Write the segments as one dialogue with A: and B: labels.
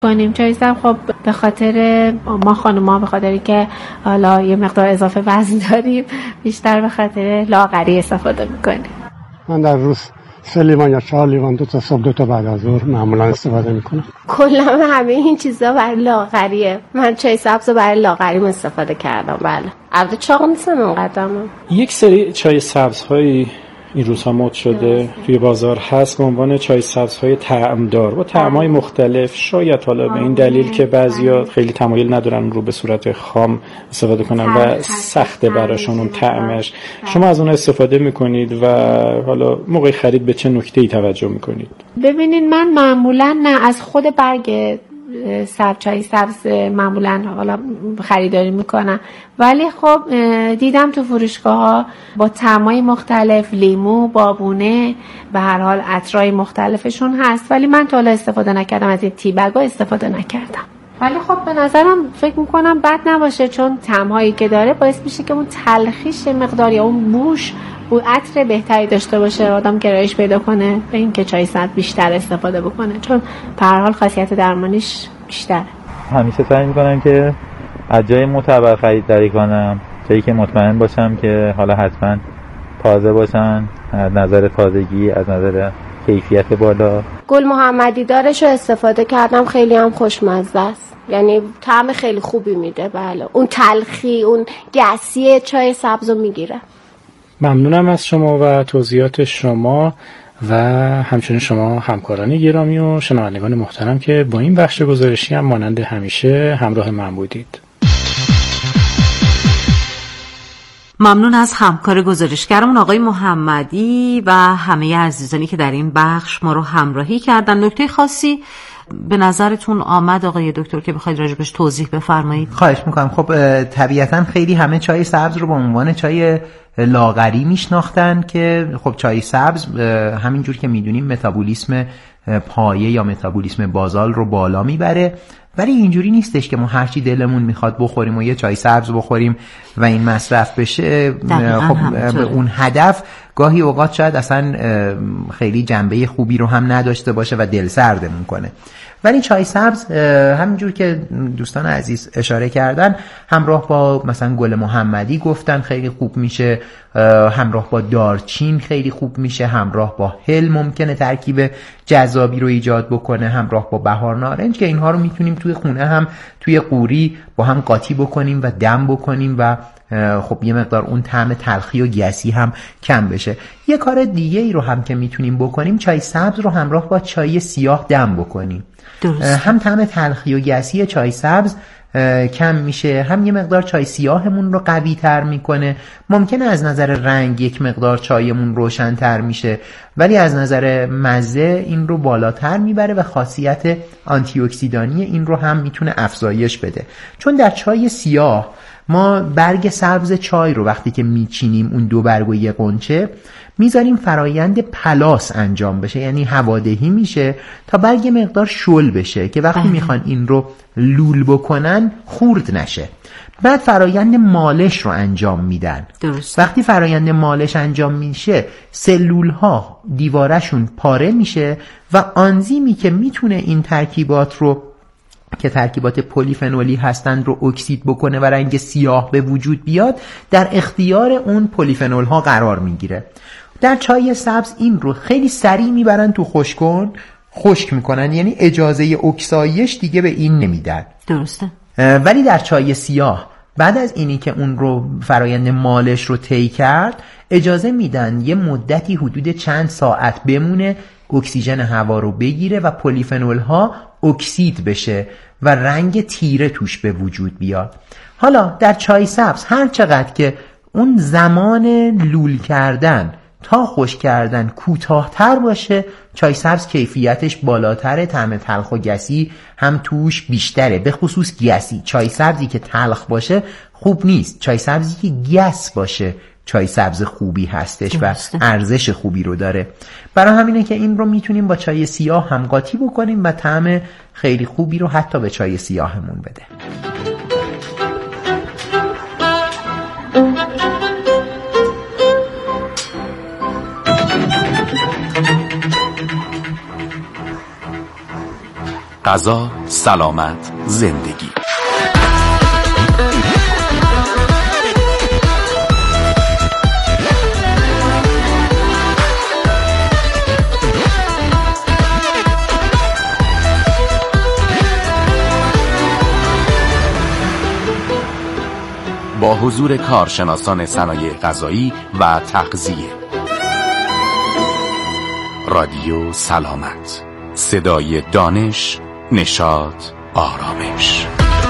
A: کنیم. چای سبز خب به خاطر ما خانوما، به خاطری که حالا یه مقدار اضافه وزن داریم، بیشتر به خاطر لاغری استفاده میکنیم.
B: من در روز 3 لیوان یا 4 لیوان 2 تا صبح 2 تا بعد از ظهر معمولا استفاده میکنم.
A: کلا همه این چیزا برای لاغریه. من چای سبز رو برای لاغریم استفاده کردم. بله. البته چاق نیستم اونقدر.
C: یک سری چای سبزهایی این روزها مد شده توی بازار هست به عنوان چای سبزهای طعمدار با طعم‌های مختلف. شاید حالا به این دلیل که بعضیا خیلی تمایل ندارن رو به صورت خام استفاده کنن و سخته براشون اون طعمش. شما از اون استفاده میکنید و حالا موقع خرید به چه نکته‌ای توجه میکنید؟
A: ببینید من معمولا نه از خود برگ چای سبز معمولا حالا خریداری میکنم، ولی خب دیدم تو فروشگاه‌ها با طعمای مختلف، لیمو، بابونه، به هر حال عطرای مختلفشون هست، ولی من تا حالا استفاده نکردم، از این تیبگا استفاده نکردم. ولی خب به نظرم فکر میکنم بد نباشه، چون طعم‌هایی که داره باعث میشه که اون تلخیش مقدار یا اون بوش و عطر بهتری داشته باشه، آدم گرایش پیدا کنه به این که چای سبز بیشتر استفاده بکنه، چون به هر حال خاصیت درمانیش بیشتره.
D: همیشه سعی میکنم که از جای معتبر خریداری کنم، جایی که مطمئن باشم که حالا حتما تازه باشن، از نظر تازگی، از نظر کیفیت بالا.
A: گل محمدی دارش رو استفاده کردم، خیلی هم خوشمزه است، یعنی طعم خیلی خوبی میده. بله، اون تلخی، اون گسی چای سبز رو میگیره.
C: ممنونم از شما و توضیحات شما و همچنین شما همکاران گرامی و شنوندگان محترم که با این بخش گزارشی هم مانند همیشه همراه من بودید.
E: ممنون از همکار گزارشگرمون آقای محمدی و همه عزیزانی که در این بخش ما رو همراهی کردن. نکته خاصی به نظرتون آمد آقای دکتر که بخواید راجبش توضیح بفرمایید؟
F: خواهش میکنم. خب طبیعتا خیلی همه چای سبز رو به عنوان چای لاغری میشناختن که خب چای سبز همینجور که میدونیم متابولیسم پایه یا متابولیسم بازال رو بالا میبره، ولی اینجوری نیستش که ما هرچی دلمون میخواد بخوریم و یه چای سبز بخوریم و این مصرف بشه. خب به اون هدف گاهی اوقات شاید اصلا خیلی جنبه خوبی رو هم نداشته باشه و دل سردمون کنه. ولی چای سبز همینجور که دوستان عزیز اشاره کردن، همراه با مثلا گل محمدی گفتن خیلی خوب میشه، همراه با دارچین خیلی خوب میشه، همراه با هل ممکنه ترکیب جذابی رو ایجاد بکنه، همراه با بهار نارنج که اینها رو میتونیم توی خونه هم توی قوری با هم قاطی بکنیم و دم بکنیم و خب یه مقدار اون طعم تلخی و گسی هم کم بشه. یه کار دیگه ای رو هم که میتونیم بکنیم، چای سبز رو همراه با چای سیاه دم بکنیم. هم طعم تلخی و گسی چای سبز کم میشه، هم یه مقدار چای سیاهمون رو قوی تر میکنه. ممکنه از نظر رنگ یک مقدار چایمون روشن تر میشه، ولی از نظر مزه این رو بالاتر میبره و خاصیت آنتی اکسیدانی این رو هم میتونه افزایش بده. چون در چای سیاه ما برگ سبز چای رو وقتی که میچینیم، اون 2 برگ و 1 غنچه، میذاریم فرایند پلاس انجام بشه، یعنی هوادهی میشه تا برگ مقدار شل بشه که وقتی میخوان این رو لول بکنن خورد نشه. بعد فرایند مالش رو انجام میدن. درست. وقتی فرایند مالش انجام میشه، سلول ها دیوارشون پاره میشه و آنزیمی که میتونه این ترکیبات رو که ترکیبات پلیفنولی هستند رو اکسید بکنه و رنگ سیاه به وجود بیاد، در اختیار اون پلیفنول ها قرار میگیره. در چای سبز این رو خیلی سریع میبرن تو خشکن، خشک میکنن، یعنی اجازه اکسایش دیگه به این نمیدن.
E: درسته.
F: ولی در چای سیاه بعد از اینی که اون رو فرایند مالش رو طی کرد، اجازه میدن یه مدتی حدود چند ساعت بمونه، اکسیژن هوا رو بگیره و پلیفنول ها اکسید بشه و رنگ تیره توش به وجود بیاد. حالا در چای سبز هر چقدر که اون زمان لول کردن تا خشک کردن کوتاه‌تر باشه، چای سبز کیفیتش بالاتره، طعم تلخ و گسی هم توش بیشتره. به خصوص گسی، چای سبزی که تلخ باشه خوب نیست، چای سبزی که گس باشه چای سبز خوبی هستش و ارزش خوبی رو داره. برای همینه که این رو میتونیم با چای سیاه هم قاطی بکنیم و طعم خیلی خوبی رو حتی به چای سیاهمون بده.
G: غذا، سلامت، زندگی. با حضور کارشناسان صنایع غذایی و تغذیه. رادیو سلامت، صدای دانش، نشاط، آرامش.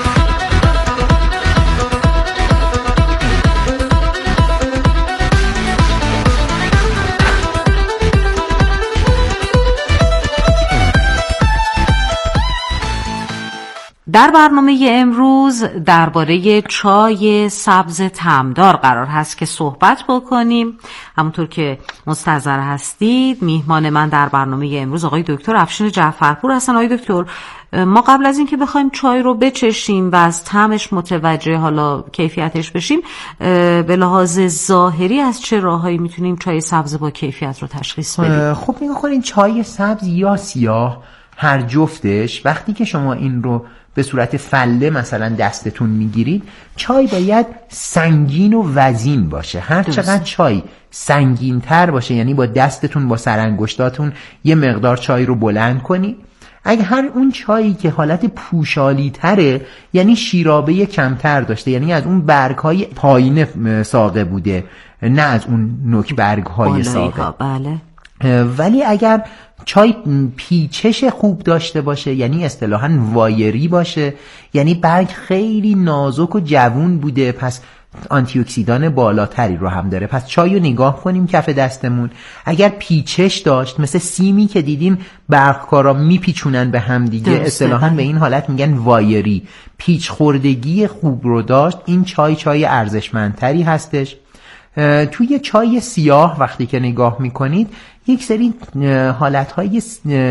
E: در برنامه امروز درباره چای سبز طعمدار قرار هست که صحبت بکنیم. همونطور که مستحضر هستید، میهمان من در برنامه امروز آقای دکتر افشین جعفرپور هستن. آقای دکتر، ما قبل از اینکه بخوایم چای رو بچشیم و از طعمش متوجه حالا کیفیتش بشیم، به لحاظ ظاهری از چه راهایی میتونیم چای سبز با کیفیت رو تشخیص بدیم؟
F: خب نگاه کنین، چای سبز یا سیاه هر جفتش وقتی که شما این رو به صورت فله مثلا دستتون میگیرید، چای باید سنگین و وزین باشه. هر چقدر چای سنگین تر باشه، یعنی با دستتون با سرانگشتاتون یه مقدار چای رو بلند کنی. اگه هر اون چایی که حالت پوشالی تره، یعنی شیرابه کمتر داشته، یعنی از اون برگ‌های پایین ساقه بوده، نه از اون نوک برگ‌های ساقه.
E: بله.
F: ولی اگر چای پیچش خوب داشته باشه، یعنی اصطلاحاً وایری باشه، یعنی برگ خیلی نازک و جوون بوده، پس آنتی اکسیدان بالاتری رو هم داره. پس چای رو نگاه کنیم کف دستمون، اگر پیچش داشت، مثل سیمی که دیدیم برگکارا میپیچونن به هم دیگه، اصطلاحاً به این حالت میگن وایری، پیچ خوردگی خوب رو داشت، این چای ارزشمندتری هستش. توی چای سیاه وقتی که نگاه میکنید، یک سری حالتهای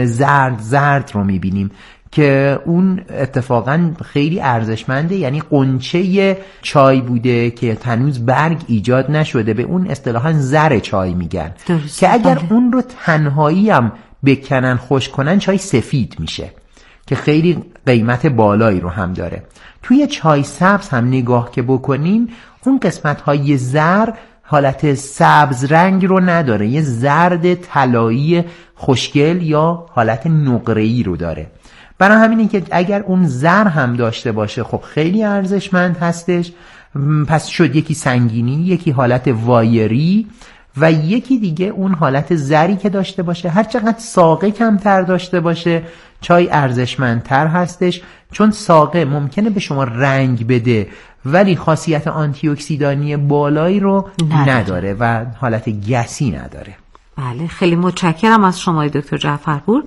F: زرد رو میبینیم که اون اتفاقا خیلی ارزشمنده، یعنی قنچه چای بوده که هنوز برگ ایجاد نشده، به اون اصطلاحا زر چای میگن، که اگر اون رو تنهایی هم بکنن خوش کنن چای سفید میشه که خیلی قیمت بالایی رو هم داره. توی چای سبز هم نگاه که بکنیم، اون قسمت‌های زر حالت سبز رنگ رو نداره، یه زرد طلایی خوشگل یا حالت نقره‌ای رو داره. برای همینه که اگر اون زر هم داشته باشه، خب خیلی ارزشمند هستش. پس شد یکی سنگینی، یکی حالت وایری و یکی دیگه اون حالت زری که داشته باشه. هر چقدر ساقه کمتر داشته باشه چای ارزشمندتر هستش، چون ساقه ممکنه به شما رنگ بده ولی خاصیت آنتی اکسیدانی بالایی رو نداره و حالت گسی نداره.
E: بله، خیلی متشکرم از شما دکتر جعفرپور.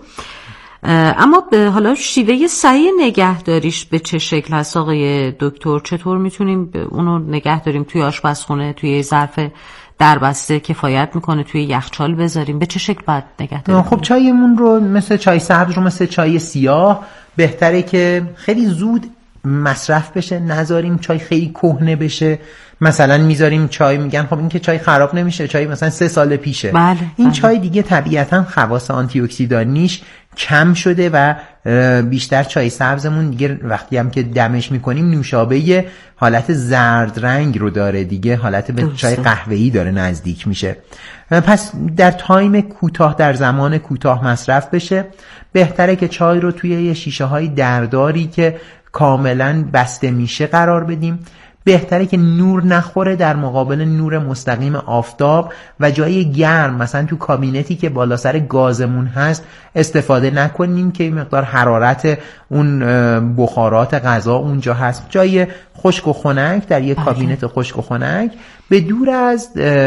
E: اما حالا شیوه صحیح نگهداریش به چه شکل هست آقای دکتر؟ چطور میتونیم اونو نگه داریم توی آشپزخونه، توی ظرف دربسته کفایت میکنه، توی یخچال بذاریم؟ به چه شکل باید نگه داریم؟
F: خب چایمون رو مثل چای سبز رو مثل چای سیاه بهتره که خیلی زود مصرف بشه، نذاریم چای خیلی کهنه بشه. مثلا میذاریم چای، میگن خب این که چای خراب نمیشه، چای مثلا 3 سال پیشه. این چای دیگه طبیعتا خواص آنتی اکسیدانیش کم شده و بیشتر چای سبزمون دیگه وقتی هم که دمش میکنیم نوشابه حالت زرد رنگ رو داره دیگه، حالت به چای قهوه‌ای داره نزدیک میشه. پس در تایم کوتاه، در زمان کوتاه مصرف بشه. بهتره که چای رو توی یه شیشه های درداری که کاملا بسته میشه قرار بدیم. بهتره که نور نخوره، در مقابل نور مستقیم آفتاب و جای گرم، مثلا تو کابینتی که بالا سر گازمون هست استفاده نکنیم که مقدار حرارت اون بخارات غذا اونجا هست. جای خشک و خنک، در یک کابینت خشک و خنک، به دور از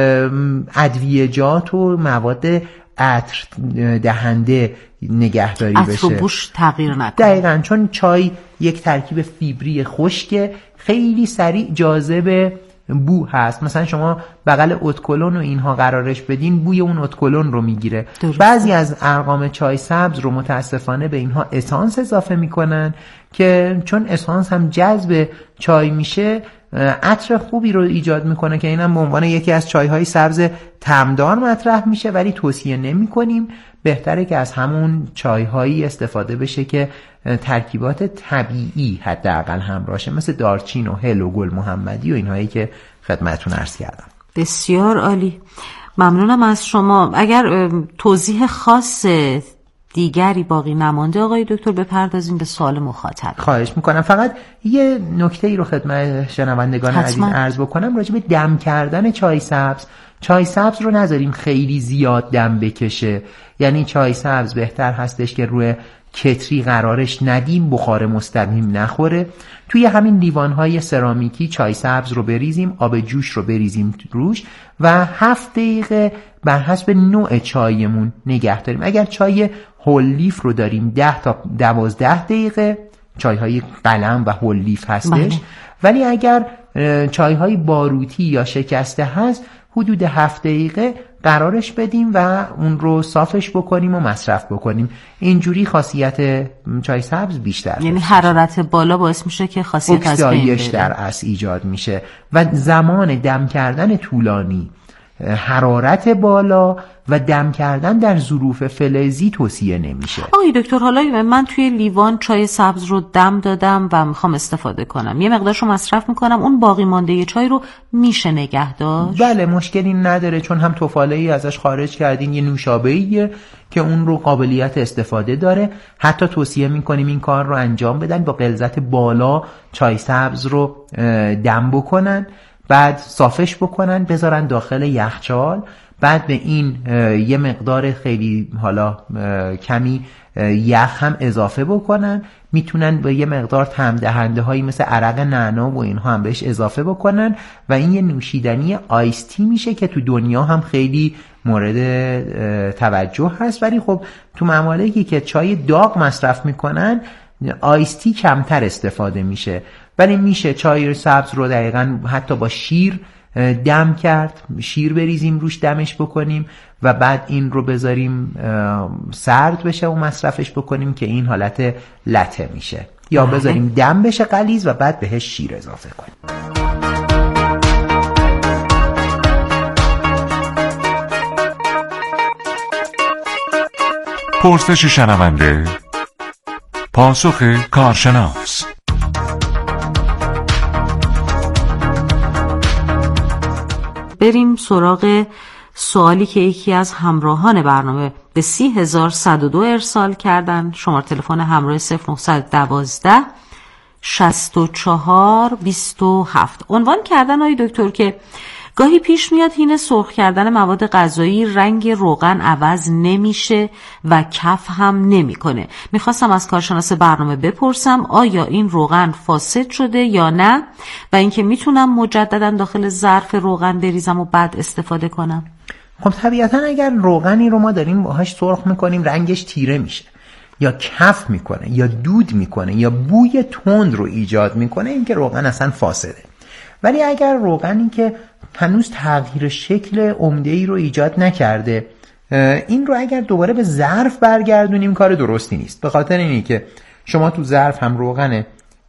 F: ادویه‌جات و مواد عطر دهنده نگهداری بشه.
E: عطر و بوش تغییر نکنه.
F: دقیقاً، چون چای یک ترکیب فیبری خشک خیلی سریع جاذب بو هست. مثلا شما بغل اتکلون و اینها قرارش بدین، بوی اون اتکلون رو میگیره. بعضی از ارقام چای سبز رو متاسفانه به اینها اسانس اضافه میکنن که چون اسانس هم جذب چای میشه عطر خوبی رو ایجاد میکنه که اینم به عنوان یکی از چایهای سبز طعمدار مطرح میشه، ولی توصیه نمیکنیم. بهتره که از همون چای‌هایی استفاده بشه که ترکیبات طبیعی حداقل همراهشه، مثل دارچین و هل و گل محمدی و اینهایی که خدمتتون عرض کردم.
E: بسیار عالی، ممنونم از شما. اگر توضیح خاص دیگری باقی نمانده آقای دکتر بپردازیم به سوال مخاطب.
F: خواهش میکنم. فقط یه نکته ای رو خدمت شنوندگان عزیز عرض بکنم راجع به دم کردن چای سبز. چای سبز رو نذاریم خیلی زیاد دم بکشه، یعنی چای سبز بهتر هستش که روی کتری قرارش ندیم، بخار مستقیم نخوره. توی همین لیوان‌های سرامیکی چای سبز رو بریزیم، آب جوش رو بریزیم روش و 7 دقیقه بر حسب نوع چایمون نگه داریم. اگر چای هول لیف رو داریم 10 تا 12 دقیقه، چای‌های قلم و هول لیف هستش. ولی اگر چای‌های باروتی یا شکسته هست حدود 7 دقیقه قرارش بدیم و اون رو صافش بکنیم و مصرف بکنیم. اینجوری خاصیت چای سبز بیشتر،
E: یعنی حرارت بالا باعث میشه که خاصیت از بین بره،
F: در اصل ایجاد میشه و زمان دم کردن طولانی، حرارت بالا و دم کردن در ظروف فلزی توصیه نمیشه.
E: آقای دکتر، حالا من توی لیوان چای سبز رو دم دادم و میخوام استفاده کنم، یه مقدارش رو مصرف میکنم، اون باقی مانده چای رو میشه نگه داشت؟
F: بله، مشکلی نداره، چون هم تفاله‌ای ازش خارج کردین، یه نوشابه‌ایه که اون رو قابلیت استفاده داره. حتی توصیه میکنیم این کار رو انجام بدن، با غلظت بالا چای سبز رو دم بکنن، بعد صافش بکنن، بذارن داخل یخچال، بعد به این یه مقدار خیلی حالا کمی یخ هم اضافه بکنن. میتونن به یه مقدار طعم دهنده هایی مثل عرق نعنا و اینها هم بهش اضافه بکنن و این یه نوشیدنی آیستی میشه که تو دنیا هم خیلی مورد توجه هست. ولی خب تو ممالکی که چای داغ مصرف میکنن آیستی کمتر استفاده میشه، ولی میشه چای سبز رو دقیقاً حتی با شیر دم کرد، شیر بریزیم روش دمش بکنیم و بعد این رو بذاریم سرد بشه و مصرفش بکنیم که این حالت لته میشه، یا بذاریم دم بشه غلیظ و بعد بهش شیر اضافه کنیم.
H: پرسش شنونده، پاسخ کارشناس.
E: بریم سراغ سوالی که یکی از همراهان برنامه به 30102 ارسال کردن. شماره تلفن همراه 0912 64 27. عنوان کردن آقای دکتر که گاهی پیش میاد حین سرخ کردن مواد غذایی رنگ روغن عوض نمیشه و کف هم نمیکنه. میخواستم از کارشناس برنامه بپرسم آیا این روغن فاسد شده یا نه و اینکه میتونم مجددا داخل ظرف روغن بریزم و بعد استفاده کنم؟
F: خب طبیعتا اگر روغنی رو ما داریم باهاش سرخ میکنیم رنگش تیره میشه یا کف میکنه یا دود میکنه یا بوی تند رو ایجاد میکنه، این که روغن اصلا فاسده. ولی اگر روغنی که هنوز تغییر شکل عمده‌ای رو ایجاد نکرده، این رو اگر دوباره به ظرف برگردونیم کار درستی نیست، به خاطر اینی که شما تو ظرف هم روغن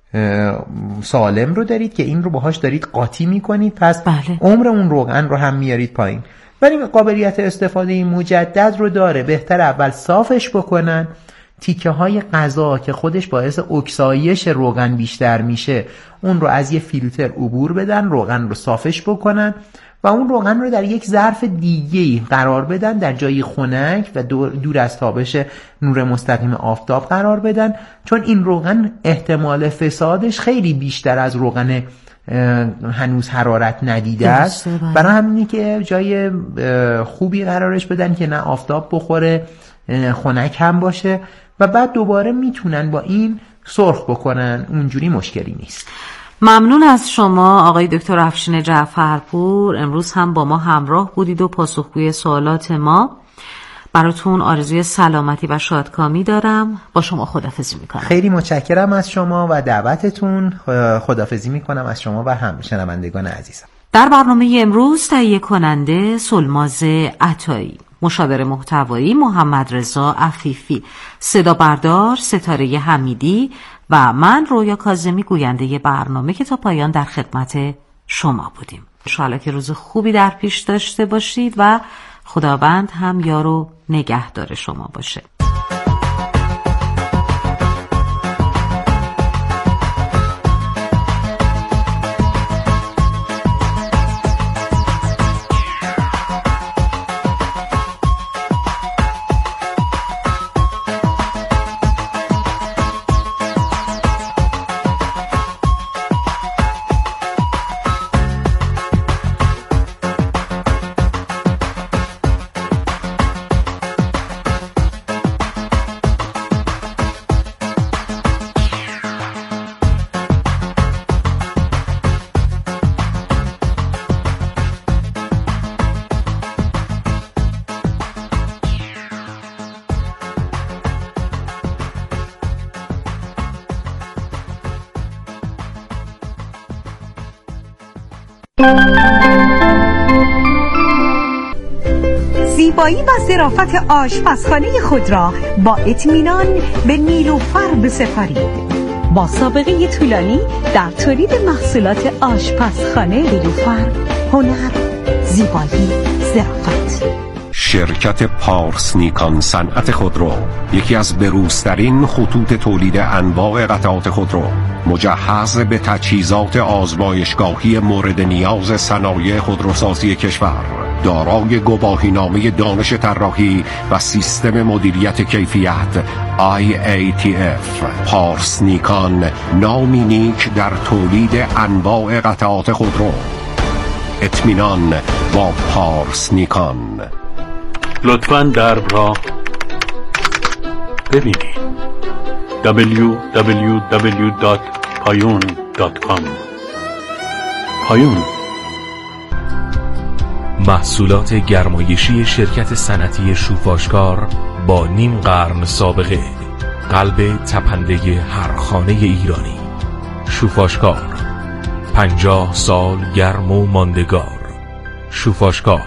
F: سالم رو دارید که این رو باهاش دارید قاطی میکنید، پس عمر اون روغن رو هم میارید پایین. ولی قابلیت استفاده مجدد رو داره. بهتر اول صافش بکنن، تیکه های غذا که خودش باعث اکسایش روغن بیشتر میشه اون رو از یه فیلتر عبور بدن، روغن رو صافش بکنن و اون روغن رو در یک ظرف دیگه‌ای قرار بدن، در جایی خنک و دور از تابش نور مستقیم آفتاب قرار بدن، چون این روغن احتمال فسادش خیلی بیشتر از روغن هنوز حرارت ندیده است. برای همینی که جای خوبی قرارش بدن که نه آفتاب بخوره، خنک هم باشه و بعد دوباره میتونن با این سرخ بکنن، اونجوری مشکلی نیست.
E: ممنون از شما آقای دکتر افشین جعفرپور. امروز هم با ما همراه بودید و پاسخگوی سوالات ما. براتون آرزوی سلامتی و شادکامی دارم. با شما خداحافظی میکنم.
F: خیلی متشکرم از شما و دعوتتون. خداحافظی میکنم از شما و هم شنوندگان عزیزم.
E: در برنامه امروز تهیه کننده سلماز عطایی، مشاور محتوایی محمد رضا عفیفی، صدا بردار ستاره حمیدی و من رویا کاظمی گوینده برنامه که تا پایان در خدمت شما بودیم. انشاءالله که روز خوبی در پیش داشته باشید و خداوند هم یار و نگهدار شما باشه.
I: زیبایی و ظرافت آشپزخانه خود را با اطمینان به نیلوفر بسپارید. با سابقه طولانی در تولید محصولات آشپزخانه نیلوفر، هنر، زیبایی، ظرافت.
J: شرکت پارس نیکان صنعت خودرو، یکی از بروزترین خطوط تولید انواع قطعات خودرو، مجهز به تجهیزات آزمایشگاهی مورد نیاز صنایع خودروسازی کشور، دارای گواهینامه دانش طراحی و سیستم مدیریت کیفیت IATF. پارس نیکان، نامی نیک در تولید انواع قطعات خودرو. اطمینان با پارس نیکان.
K: لطفاً درب را ببینید. www.payun.com. پایون،
L: محصولات گرمایشی شرکت صنعتی شوفاشکار با نیم قرن سابقه، قلب تپنده هر خانه ایرانی. شوفاشکار، 50 سال گرم و ماندگار. شوفاشکار.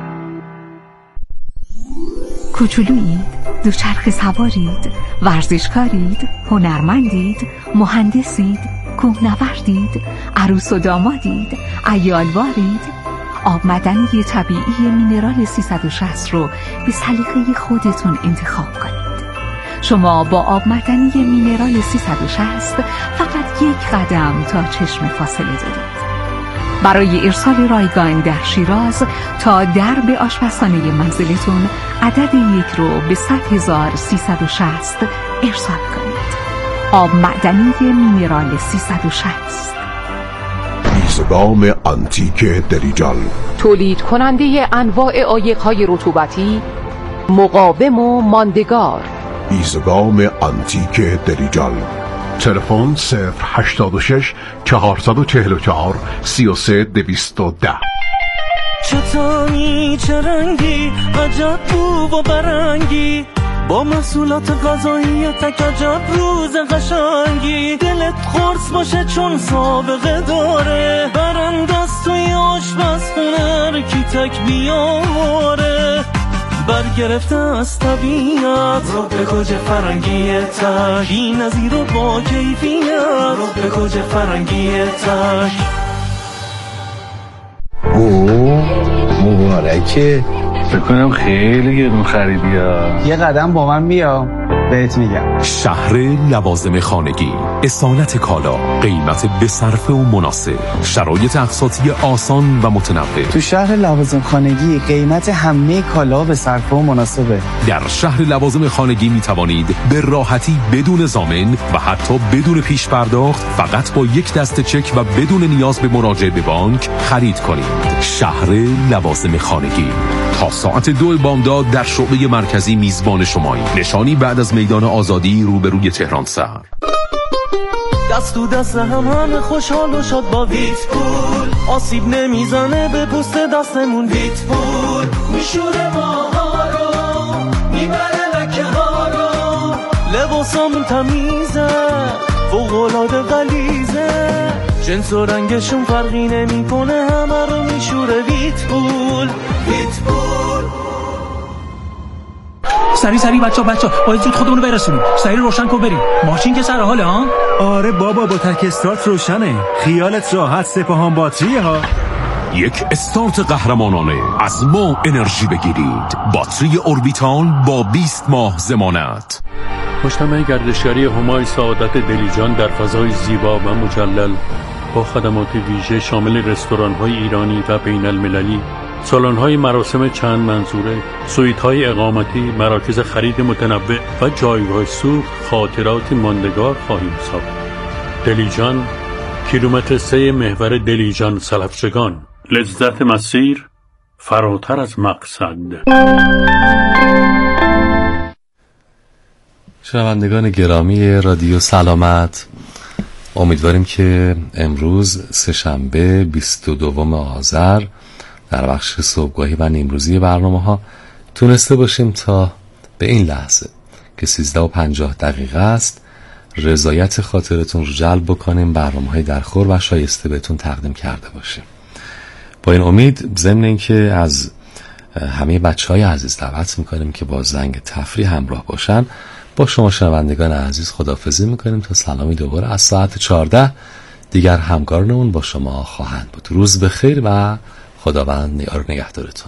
I: کوچولویید، دوچرخه سوارید، ورزشکارید، هنرمندید، مهندسید، کوهنوردید، عروس و دامادید، عیالوارید. آب معدنی طبیعی مینرال 360 رو به سلیقه خودتون انتخاب کنید. شما با آب معدنی مینرال 360 فقط یک قدم تا چشم فاصله دارید. برای ارسال رایگان در شیراز تا درب آشپزخانه منزلتون عدد یک رو به 100,360 ارسال کنید. آب معدنی مینرال 360.
M: ایزگام آنتیک دریجال،
N: تولید کننده انواع عایق‌های رطوبتی، مقاوم و ماندگار.
M: ایزگام آنتیک دریجال. تلفن 086 444 33210.
O: چطوری چه رنگی عجب بو و برنگی، با محصولات غذایی تک عجب روز قشنگی. دلت خورس باشه چون سابقه داره، برندست توی آشپزخونه کی تک بیاره. برگرفته از طبیعت رو به کج فرنگی تک، این نظیر و با کیفیت رو به کج فرنگی تک.
P: مبارکه.
K: فکر کنم خیلی گرون خریدی ها.
P: یه قدم با من بیا بهت میگم.
H: شهر لوازم خانگی، اصالت کالا، قیمت بصرفه و مناسب، شرایط اقساطی آسان و متنوع.
P: تو شهر لوازم خانگی قیمت همه کالا به صرفه و مناسبه.
H: در شهر لوازم خانگی می توانید به راحتی بدون ضامن و حتی بدون پیش پرداخت، فقط با یک دسته چک و بدون نیاز به مراجعه به بانک خرید کنید. شهر لوازم خانگی تا ساعت 2 بامداد در شعبه مرکزی میزبان شمایی. نشانی بعد از میدان آزادی روبروی تهران سر.
O: دست تو دست همه خوشحال و شاد با ویت پول، آسیب نمیزنه به پوست دستمون. ویت پول میشوره ماها رو، میبره لکه ها رو، لباسامون تمیزه فوق‌العاده غلیظه، جنس و رنگشون فرقی نمیکنه، همه رو میشوره. ویت پول، ویت پول.
Q: سری بچه باید زود خودمونو برسونیم. سری روشن کن بریم. ماشین که سر حاله ها؟
R: آره بابا، با تک استارت روشنه. خیالت راحت، سپاهان باتریه ها.
H: یک استارت قهرمانانه. از ما انرژی بگیرید. باتری اوربیتال با 20 ماه ضمانت.
K: مجتمع گردشگری همای سعادت دلیجان در فضای زیبا و مجلل با خدمات ویژه شامل رستوران‌های ایرانی و بین المللی، سالن‌های مراسم چند منظوره، سویت‌های اقامتی، مراکز خرید متنوع و جایگاه سوخت خاطرات ماندگار خواهیم ساخت. دلیجان، کیلومتر 3 محور دلیجان سلفچگان. لذت مسیر فراتر از مقصد.
R: شنوندگان گرامی رادیو سلامت، امیدواریم که امروز سه‌شنبه 22 آذر در بخش صبحگاهی و نیمروزی برنامه‌ها تونسته باشیم تا به این لحظه که 13:50 است رضایت خاطرتون رو جلب بکنیم، برنامه‌های درخور و شایسته بهتون تقدیم کرده باشیم. با این امید ضمن اینکه از همه بچه‌های عزیز دعوت می‌کنیم که با زنگ تفریح همراه باشن، با شما شنوندگان عزیز خداحافظی می‌کنیم تا سلامی دوباره از ساعت 14 دیگر همکارانمون با شما خواهند بود. روز بخیر و خداوند یار نگهدارتون.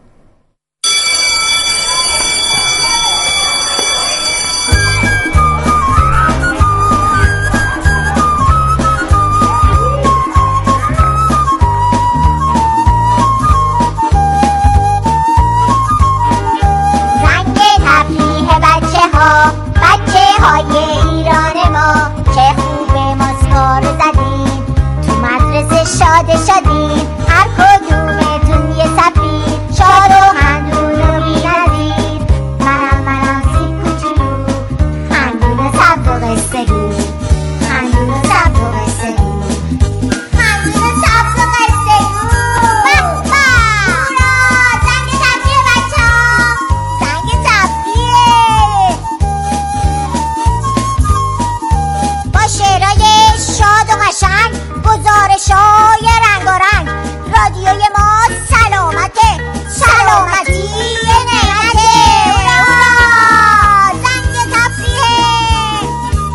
S: های ایران ما چه خوبه ماسکار زدیم، تو مدرسه شاد شدیم، هر کدومتون یه سفیر، شاد و خندون و بی‌نظیر. منم سی کوچولو، خندون سبز و قصه رو، خندون سبز و قصه رو، خندون سبز و قصه رو. بابا زنگ تفریح بچه ها، زنگ تفریح شعرهای شاد و قشنگ، گزارش‌های رنگارنگ. رادیوی ما سلامته، سلامتی نعمته. زنگ تفریحه.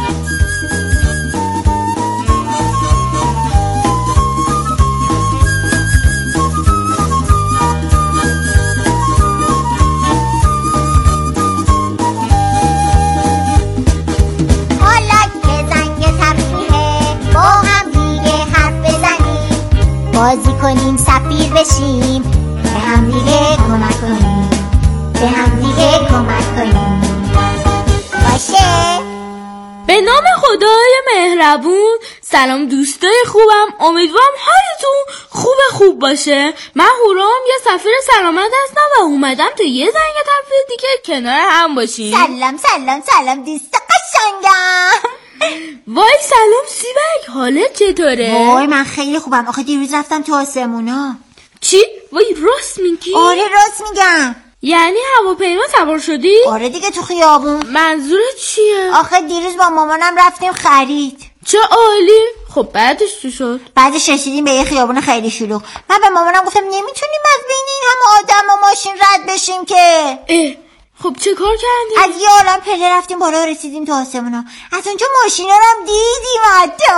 S: بازی کنیم، سفیر بشیم، به هم دیگه کمک کنیم، به هم دیگه کمک کنیم. باشه؟
T: به نام خدای مهربون. سلام دوستای خوبم، امیدوارم حالتون خوب باشه. من هورام، یه سفیر سلامت هستم و اومدم تا یه زنگ تفریح دیگه کنار هم باشیم.
S: سلام دوست قشنگم.
T: وای سلام سیبک، حالت چطوره؟
S: وای من خیلی خوبم. آخه دیروز رفتم تو آسمونا.
T: چی؟ وای راست میگی؟
S: آره راست میگم.
T: یعنی هواپیما سوار شدی؟
S: آره دیگه تو خیابون.
T: منظورت چیه؟
S: آخه دیروز با مامانم رفتیم خرید.
T: چه عالی. خب بعدش چی شد؟
S: بعدش رسیدیم به یه خیابون خیلی شلوغ. من به مامانم گفتم نمیتونیم از بین این همه آدم و ماشین رد بشیم که.
T: خب چه کار کردیم؟
S: از یه عالم پله رفتیم بالا و رسیدیم تو آسمونا. از اونجا ماشینا رو هم دیدیم حتی.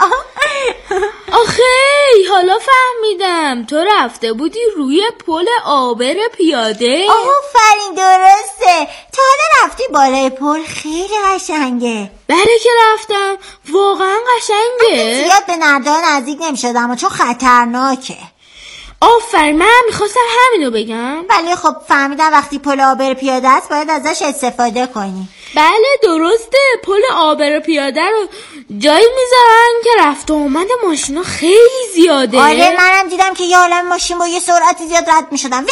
T: آخه حالا فهمیدم تو رفته بودی روی پل عابر پیاده.
S: آفرین درسته. تا حالا رفتی بالای پل؟ خیلی قشنگه.
T: بله که رفتم، واقعا قشنگه.
S: زیاد به نرده‌ها نزدیک نمی‌شد اما چون خطرناکه.
T: آفرین، من میخواستم همینو بگم.
S: بله خب فهمیدم وقتی پل عابر پیاده است باید ازش استفاده کنی.
T: بله درسته، پل عابر پیاده رو جایی میذارن که رفت و آمد ماشینا خیلی زیاده.
S: آره منم دیدم که یه عالم ماشین با یه سرعت زیاد رد میشدن.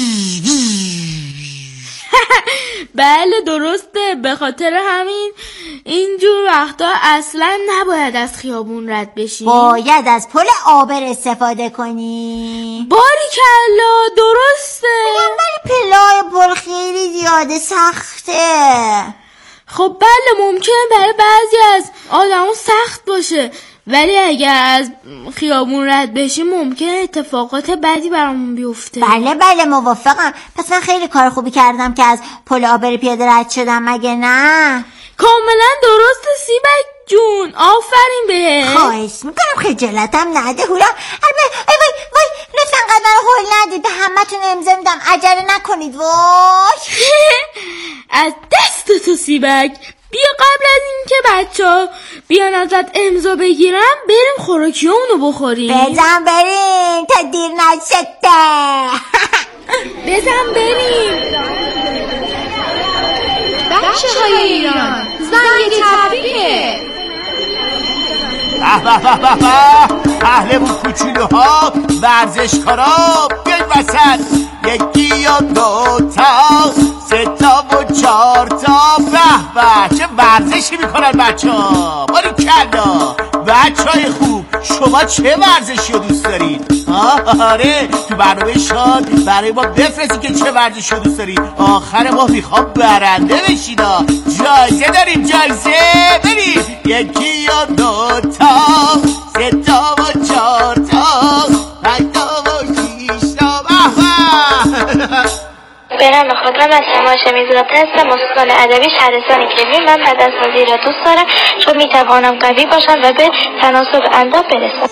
T: بله درسته، به خاطر همین اینجور وقتا اصلا نباید از خیابون رد بشی،
S: باید از پل عابر استفاده کنی.
T: باریکلا درسته.
S: میگم ولی پله‌های پل خیلی زیاده، سخته.
T: خب بله ممکنه برای بعضی از آدمون سخت باشه، ولی اگر از خیابون رد بشیم ممکنه اتفاقات بدی برامون بیفته.
S: بله موافقم. پس من خیلی کار خوبی کردم که از پل عابر پیاده رد شدم، مگه نه؟
T: کاملا درسته سیبک جون، آفرین بهت.
S: خواهش میکنم، خجالتم نده هورا. وای انقدر منو هول ندید، به همتون امضا میدم، عجله نکنید. وای
T: از دست تو سیبک. بیا قبل از اینکه بچه‌ها بیان ازت امضا بگیرم بریم خوراکی اونو بخوریم.
S: بزن بریم تا دیر نشده.
T: بزن بریم.
U: بچه‌های ایران زنگ تبریکه.
V: پهلوون کوچولوها ورزشکارا بیاین وسط. یکی یا دوتا، سه تا و چهار تا. به به چه ورزشی میکنن بچه‌ها. باریکلا بچه‌های خوب، شما چه ورزشی رو دوست دارید؟ آره تو برنامه شاد برای ما بفرستی که چه ورزشی رو دوست دارید. آخر ما میخوام برنده بشینا. جایزه داریم، جایزه بریم. یکی یا دوتا، سه تا و چهار تا، پنج تا و شیش تا.
W: برم خودم از تماشا میزرابط هستم، استاد ادبی شهرستان کبیر. من بعد از بازی را دوست دارم چون میتوانم قوی باشم و به تناسب اندام برسم.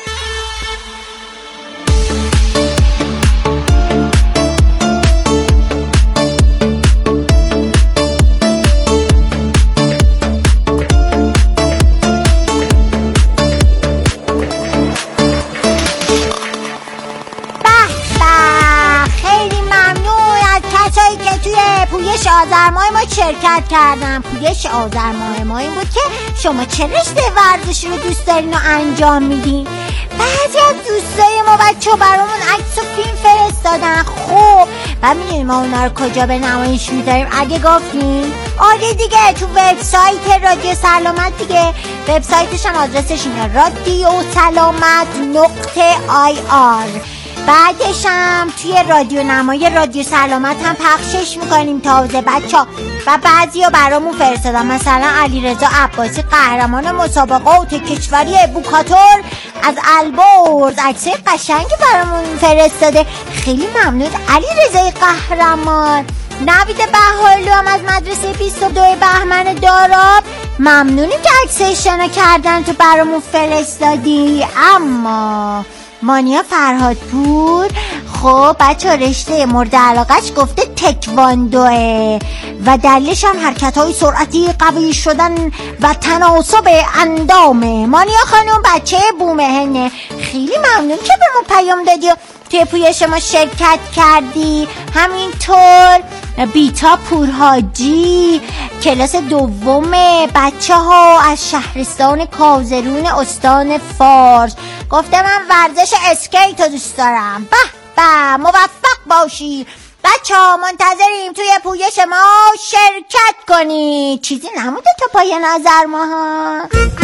S: پویش آذر ماه ما شرکت کردم. پویش آذر ماه ما این بود که شما چه رشته ورزشی رو دوست دارین و انجام میدین. بعضی از دوستای ما بچه برامون عکس و فیلم فرستادن. خب و میدونیم ما اونا رو کجا به نمایش میذاریم؟ اگه گفتیم آره دیگه تو وبسایت رادیو سلامت دیگه. وبسایتش هم آدرسش اینه radiosalamat.ir. بعدش هم توی رادیو نمای رادیو سلامت هم پخشش میکنیم تازه بچه. و بعضی ها برامون فرستادن، مثلا علیرضا عباسی قهرمان مسابقات کشوری بوکاتور از البرز عکسای قشنگی برامون فرستاده. خیلی ممنون علیرضا قهرمان. نوید بهارلو هم از مدرسه 22 بهمن داراب ممنونیم که عکسای شنا کردن تو برامون فرستادی. اما مانیا فرهادپور خب بچه رشته مورد علاقهش گفته تکواندوه و دلیلش هم حرکت‌های سرعتی، قوی شدن و تناسب اندامه. مانیا خانم بچه بومهنه. خیلی ممنون که به ما پیام دادی و توی پویش ما شرکت کردی. همینطور بیتا پورحاجی کلاس دومه، بچه ها از شهرستان کازرون استان فارس گفته من ورزش اسکیت رو دوست دارم. به موفق باشی بچه ها. منتظریم توی پویش ما شرکت کنی. چیزی نموده تا پایان آذر ماه ها.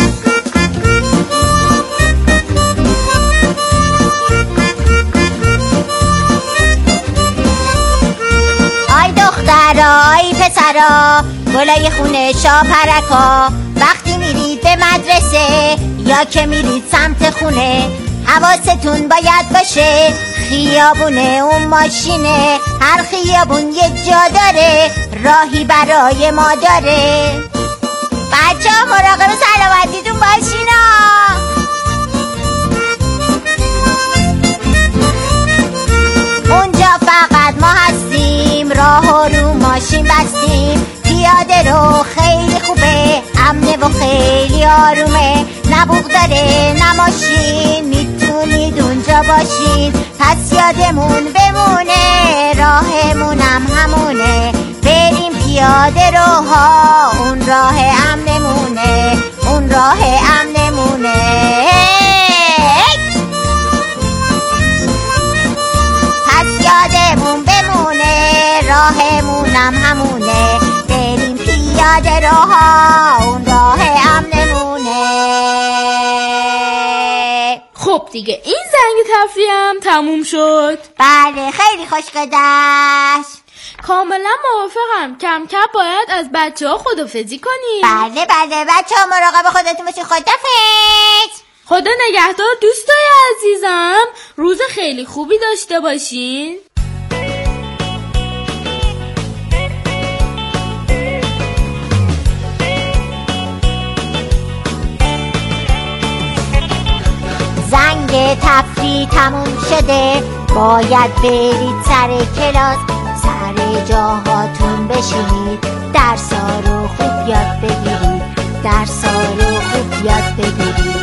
S: آی دخترا آی پسرا گلای خونه شاپرکا، وقتی میرید به مدرسه یا که میرید سمت خونه حواستون باید باشه خیابونه اون ماشینه، هر خیابون یه جا داره راهی برای ما داره. بچه ها مراقب سلامتیتون باشینا. اونجا فقط ما هستیم، راه رو ماشین بستیم، پیاده رو خیلی خوبه، امنه و خیلی آرومه، نه بوق داره نه ماشین، میتونید اونجا باشین. پس یادمون بمونه راهمونم همونه، بریم پیاده روها اون راه امنمونه، اون راه امنمونه. پس یادمون بمونه راهمونم همونه، بریم پیاده روها اون راه امنمونه.
T: خب دیگه این زنگ تفریحم تموم شد.
S: بله خیلی خوش گذشت.
T: کاملا موافقم. کم کم باید از بچه ها خدافزی کنیم.
S: بله بله بچه ها مراقب خودتون باشید. خدافز.
T: خدا نگهدار دوستای عزیزم. روز خیلی خوبی داشته باشین.
S: زنگ تفریح تموم شده، باید برید سر کلاس، سر جاهاتون بشینید، درسا رو خوب یاد بگیرید، درسا رو خوب یاد بگیرید.